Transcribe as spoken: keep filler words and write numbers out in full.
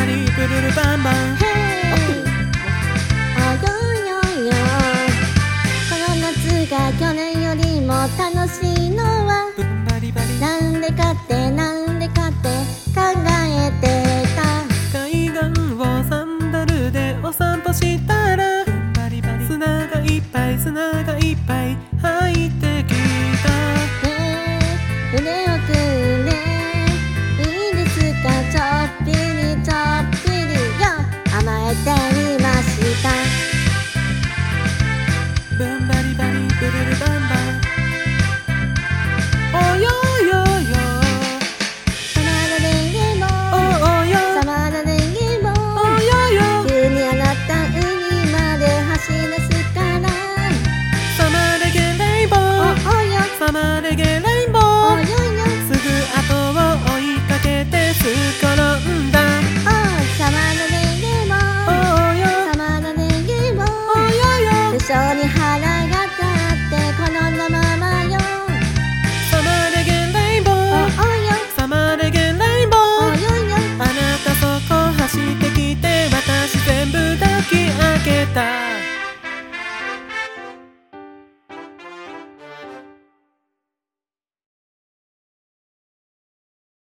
リブルルバンバン。 あよよよ、この夏が去年よりも楽しいのはなんでかってなんでかって考えてた。 海岸をサンダルでお散歩したら砂がいっぱい砂がいっぱい入ってきた。 腕を組んでいいですか、ちょっぴりちょっぴりよ甘えてみました。 ブンバリバリブルルバンバン。およよよサマーレンゲもおおよサマーレンゲもおよよ急にあなた海まで走らすからサマーレゲレインボおーおよサマーレゲレインボー。 およよすぐ後を追いかけてすっ転んだ。 おサマーレンゲもおおよサマーレンゲもおよよ無性に腹